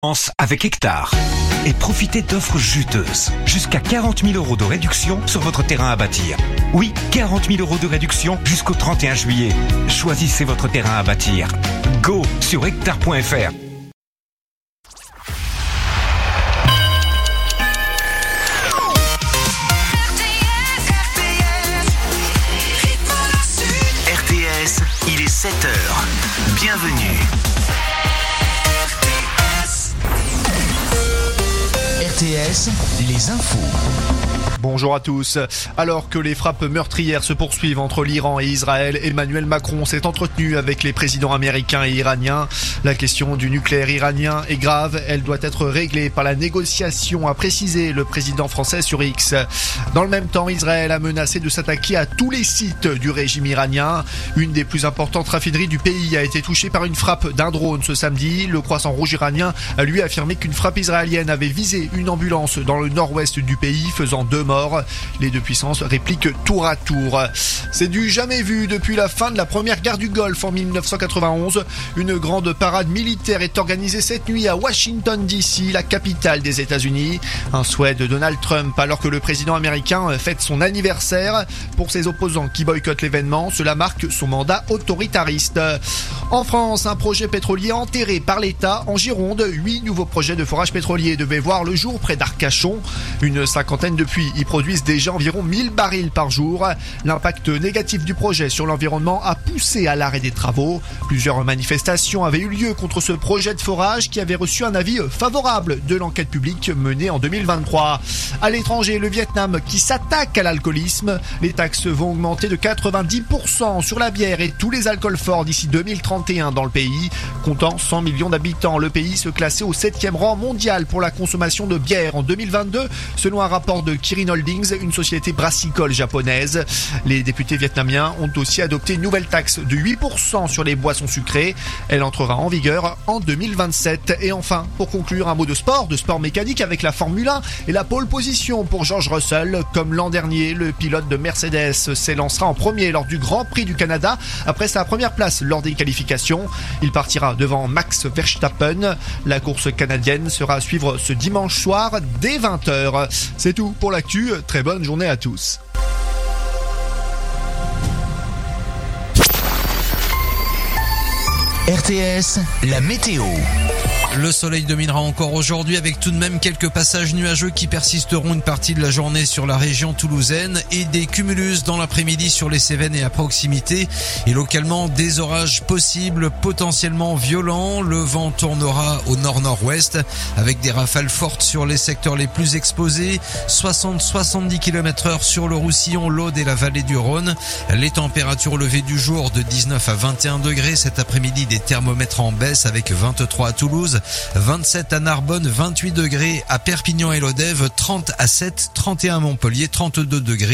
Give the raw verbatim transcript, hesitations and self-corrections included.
Avec Hectare. Et profitez d'offres juteuses. Jusqu'à quarante mille euros de réduction sur votre terrain à bâtir. Oui, quarante mille euros de réduction jusqu'au trente et un juillet. Choisissez votre terrain à bâtir. Go sur hectare point f r. R T S, il est sept heures. Bienvenue. R T S, les infos. Bonjour à tous. Alors que les frappes meurtrières se poursuivent entre l'Iran et Israël, Emmanuel Macron s'est entretenu avec les présidents américains et iraniens. La question du nucléaire iranien est grave. Elle doit être réglée par la négociation, a précisé le président français sur X. Dans le même temps, Israël a menacé de s'attaquer à tous les sites du régime iranien. Une des plus importantes raffineries du pays a été touchée par une frappe d'un drone ce samedi. Le Croissant Rouge iranien a lui affirmé qu'une frappe israélienne avait visé une ambulance dans le nord-ouest du pays, faisant deux morts. Les deux puissances répliquent tour à tour. C'est du jamais vu depuis la fin de la première guerre du Golfe en mille neuf cent quatre-vingt-onze. Une grande parade militaire est organisée cette nuit à Washington D C, la capitale des États-Unis. Un souhait de Donald Trump alors que le président américain fête son anniversaire. Pour ses opposants qui boycottent l'événement, cela marque son mandat autoritariste. En France, un projet pétrolier enterré par l'État en Gironde. Huit nouveaux projets de forage pétrolier devaient voir le jour près d'Arcachon. Une cinquantaine de puits y produisent déjà environ mille barils par jour. L'impact négatif du projet sur l'environnement a poussé à l'arrêt des travaux. Plusieurs manifestations avaient eu lieu contre ce projet de forage qui avait reçu un avis favorable de l'enquête publique menée en deux mille vingt-trois. À l'étranger, le Vietnam qui s'attaque à l'alcoolisme. Les taxes vont augmenter de quatre-vingt-dix pour cent sur la bière et tous les alcools forts d'ici deux mille trente et un dans le pays. Comptant cent millions d'habitants, le pays se classait au septième rang mondial pour la consommation de bière en deux mille vingt-deux, selon un rapport de Kirin Holdings, une société brassicole japonaise. Les députés vietnamiens ont aussi adopté une nouvelle taxe de huit pour cent sur les boissons sucrées. Elle entrera en vigueur en deux mille vingt-sept. Et enfin, pour conclure, un mot de sport, de sport mécanique avec la Formule un et la pole position pour George Russell. Comme l'an dernier, le pilote de Mercedes s'élancera en premier lors du Grand Prix du Canada après sa première place lors des qualifications. Il partira devant Max Verstappen. La course canadienne sera à suivre ce dimanche soir dès vingt heures. C'est tout pour l'actu. Très bonne journée à tous. R T S, la météo. Le soleil dominera encore aujourd'hui avec tout de même quelques passages nuageux qui persisteront une partie de la journée sur la région toulousaine et des cumulus dans l'après-midi sur les Cévennes et à proximité et localement des orages possibles potentiellement violents. Le vent tournera au nord-nord-ouest avec des rafales fortes sur les secteurs les plus exposés, soixante à soixante-dix kilomètres heure sur le Roussillon, l'Aude et la vallée du Rhône. Les températures levées du jour de dix-neuf à vingt et un degrés cet après-midi, des thermomètres en baisse avec vingt-trois à Toulouse, vingt-sept à Narbonne, vingt-huit degrés à Perpignan et Lodève, trente à Sète, trente et un à Montpellier, trente-deux degrés.